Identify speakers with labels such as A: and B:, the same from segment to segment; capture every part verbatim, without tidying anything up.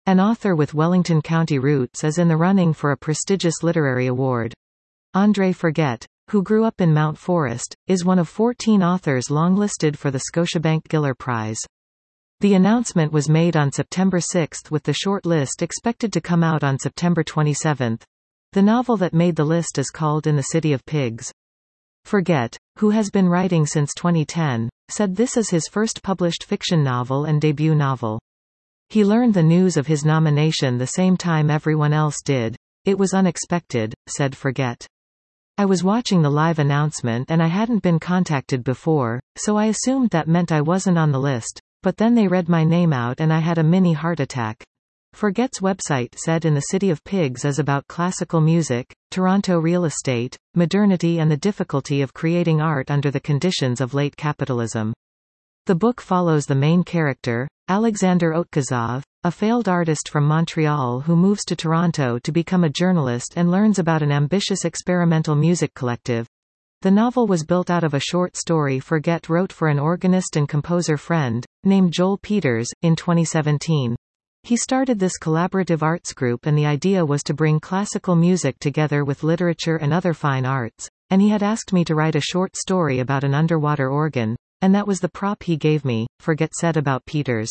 A: An author with Wellington County roots is in the running for a prestigious literary award. André Forget, who grew up in Mount Forest, is one of fourteen authors longlisted for the Scotiabank Giller Prize. The announcement was made on September sixth, with the short list expected to come out on September twenty-seventh. The novel that made the list is called In the City of Pigs. Forget, who has been writing since twenty ten, said this is his first published fiction novel and debut novel. He learned the news of his nomination the same time everyone else did. It was unexpected, said Forget. I was watching the live announcement and I hadn't been contacted before, so I assumed that meant I wasn't on the list, but then they read my name out and I had a mini heart attack. Forget's website said In the City of Pigs is about classical music, Toronto real estate, modernity and the difficulty of creating art under the conditions of late capitalism. The book follows the main character, Alexander Otkazov, a failed artist from Montreal who moves to Toronto to become a journalist and learns about an ambitious experimental music collective. The novel was built out of a short story Forget wrote for an organist and composer friend, named Joel Peters, in twenty seventeen. He started this collaborative arts group and the idea was to bring classical music together with literature and other fine arts, and he had asked me to write a short story about an underwater organ, and that was the prop he gave me, Forget said about Peters.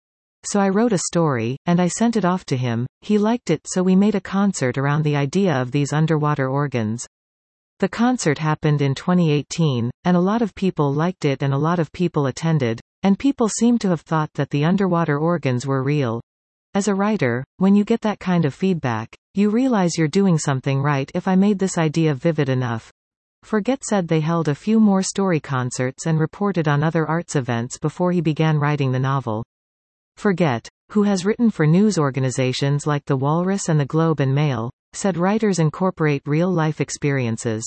A: So I wrote a story, and I sent it off to him, he liked it so we made a concert around the idea of these underwater organs. The concert happened in twenty eighteen, and a lot of people liked it and a lot of people attended, and people seem to have thought that the underwater organs were real. As a writer, when you get that kind of feedback, you realize you're doing something right if I made this idea vivid enough. Forget said they held a few more story concerts and reported on other arts events before he began writing the novel. Forget, who has written for news organizations like The Walrus and The Globe and Mail, said writers incorporate real-life experiences.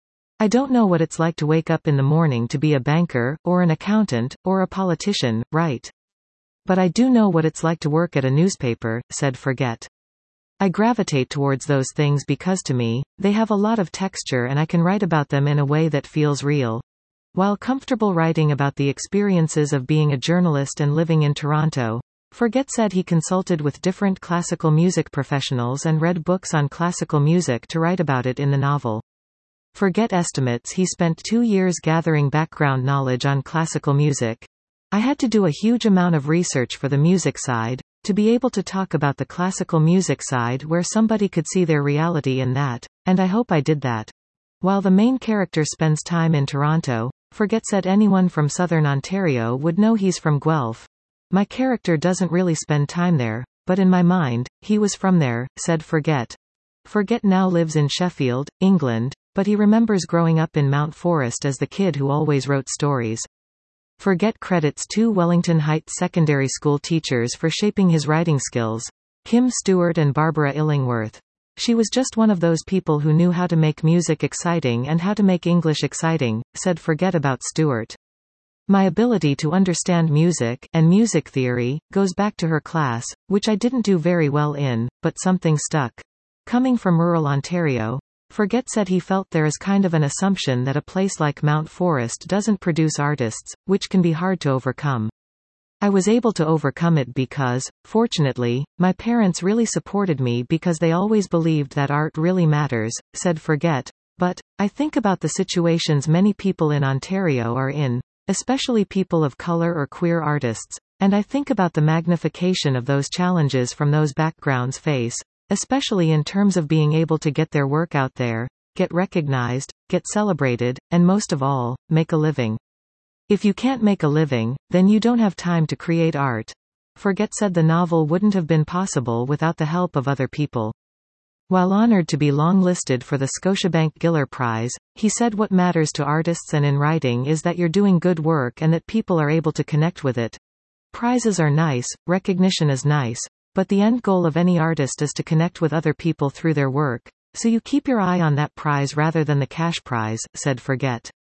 A: I don't know what it's like to wake up in the morning to be a banker, or an accountant, or a politician, right? But I do know what it's like to work at a newspaper, said Forget. I gravitate towards those things because to me, they have a lot of texture and I can write about them in a way that feels real. While comfortable writing about the experiences of being a journalist and living in Toronto, Forget said he consulted with different classical music professionals and read books on classical music to write about it in the novel. Forget estimates he spent two years gathering background knowledge on classical music. I had to do a huge amount of research for the music side, to be able to talk about the classical music side where somebody could see their reality in that, and I hope I did that. While the main character spends time in Toronto, Forget said anyone from southern Ontario would know he's from Guelph. My character doesn't really spend time there, but in my mind, he was from there, said Forget. Forget now lives in Sheffield, England, but he remembers growing up in Mount Forest as the kid who always wrote stories. Forget credits two Wellington Heights secondary school teachers for shaping his writing skills, Kim Stewart and Barbara Illingworth. She was just one of those people who knew how to make music exciting and how to make English exciting, said Forget about Stewart. My ability to understand music, and music theory, goes back to her class, which I didn't do very well in, but something stuck. Coming from rural Ontario, Forget said he felt there is kind of an assumption that a place like Mount Forest doesn't produce artists, which can be hard to overcome. I was able to overcome it because, fortunately, my parents really supported me because they always believed that art really matters, said Forget. But, I think about the situations many people in Ontario are in, especially people of color or queer artists, and I think about the magnification of those challenges from those backgrounds face, especially in terms of being able to get their work out there, get recognized, get celebrated, and most of all, make a living. If you can't make a living, then you don't have time to create art. Forget said the novel wouldn't have been possible without the help of other people. While honored to be longlisted for the Scotiabank Giller Prize, he said what matters to artists and in writing is that you're doing good work and that people are able to connect with it. Prizes are nice, recognition is nice, but the end goal of any artist is to connect with other people through their work, so you keep your eye on that prize rather than the cash prize, said Forget.